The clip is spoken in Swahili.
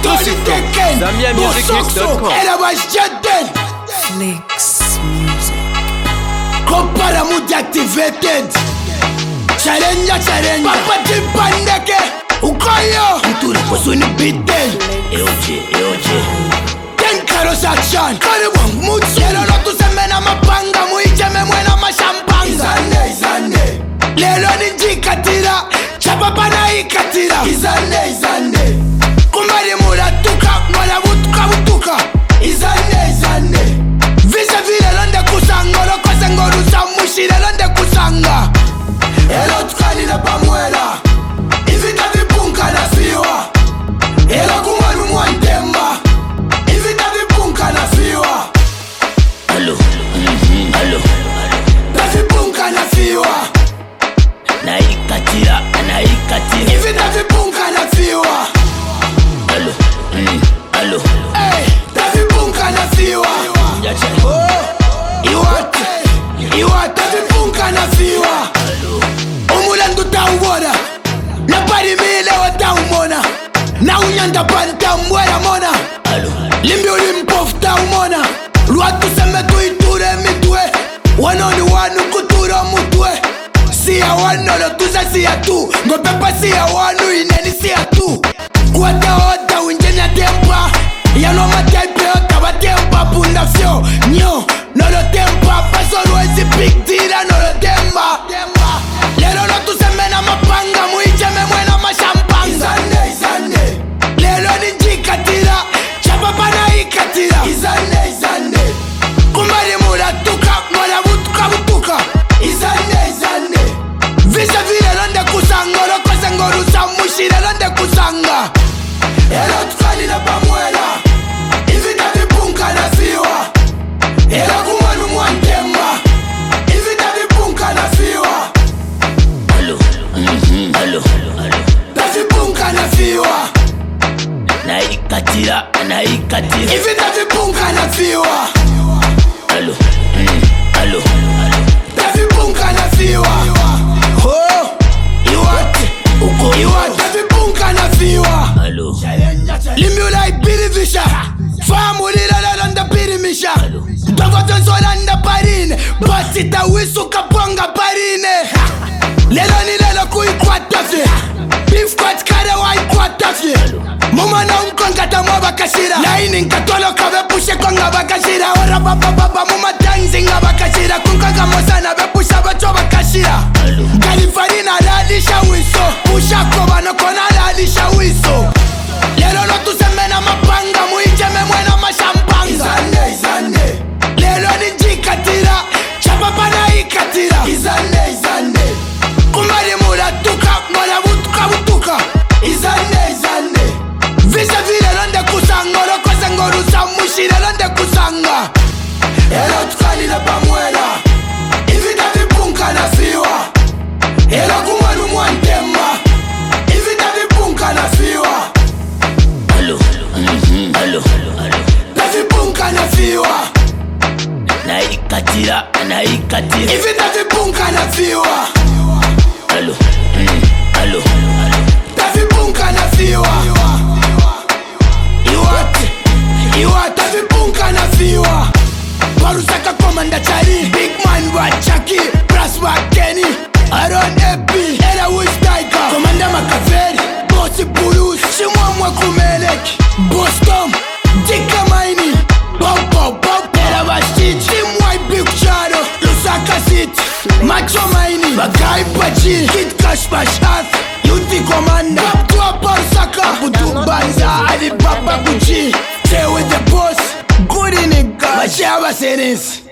ZambiaMusicMix.com. Era mais Jaden Flix Music. Compara muito activated. Challenge Papa Timpandeke Ukoyo Mtura posuni bitten Eoje Ten Karos action Karibong Mutselo Lotu semena mapanga Muicheme mwena mashampanga Izane Lelo ninjikatira Chapapana ikatira Izane Kumbari mula tuka Mwala butuka Izane Visa vile londe kusanga Lokose ngorusa mushire londe kusanga Elo tukani na pamuela Ivita vipunka na fiwa Elo kumanu mwantemba Ivita vipunka na fiwa Allo Vipunka na fiwa Naikatira Ivita vipunka na fiwa Allo Hey, vipunka na fiwa Iwata vipunka na fiwa Umulandu taumona Na pari mile wa taumona Na unyanda panta mwera mona Limbi ulimpofu taumona Luatu seme tuiture mitwe Wanoni wanu kutura mutwe Siya wanolo tuza siya tu Ngopepa siya wanu ineni siya tu Kuwata unjenya tempa Yano mataipe otaba tempa Punda fyo nyo Nolo tempa Pasolo ezi big tira nolo tempa Lelo no tu semena mapanga Muicheme mwena mashampanga Izane Lelo ninjikatira Chapapana ikatira Izane Kumbari mula tuka Mwala butuka Izane Visa vile londe kusanga Lokose ngorusa mushire londe kusanga Elo tukani na pamuela Ivita vipunka na fiwa Elo kumanu mwantemba Ivita vipunka na fiwa Allo Vipunka na fiwa Naikatira Ivita vipunka na fiwa Allo Vipunka na fiwa Oh Iwata vipunka na fiwa Allo Limula ibirivisha Famu lila landa pirimisha Togotonsola nda parine Basita wisu kapanga parine Lelo ni lelo kuikwata fye Beef kwat kare wa ikwata fye Muma na umkonkata mwa bakashira Laini nkatolo kabe pushe konga bakashira Ora baba muma tanzi nga bakashira Kunkaga mosana be pusha bacho bakashira Kalifarina lalisha wiso Pusha koba no kona lalisha wiso Lelo no tu semena mapanga Muicheme mwena mashampanga Izane Lelo ninjikatira Chapapana ikatira Izane Kumbari mula tuka Mwala butuka Izane Visa vile londe kusanga Lokose ngorusa mushire londe kusanga Elo tukani na pamuela Ivita vipunka na fiwa Elo kumanu mwantemba Ivita vipunka na fiwa Allo Vipunka na fiwa Naikatira Ivita vipunka na fiwa Allo Vipunka na fiwa Iwata vipunka na fiwa Barusaka komanda chari Big man wa Chucky Brass wa Kenny Aaron Epi Era Wish Tiger Komanda Makaveri Bossi Bulus Shimwamwe Kumeleki Boss Tom Dika Maini Bob Era Bashit Shimwai Big Shadow Lusaka City Macho Maini Bagai Pachi Kid Cash Bashath Yuti Komanda Tua Parsaka Budu Banza Ali Baba Gucci Stay with the boss Good nigga Mashaba Senes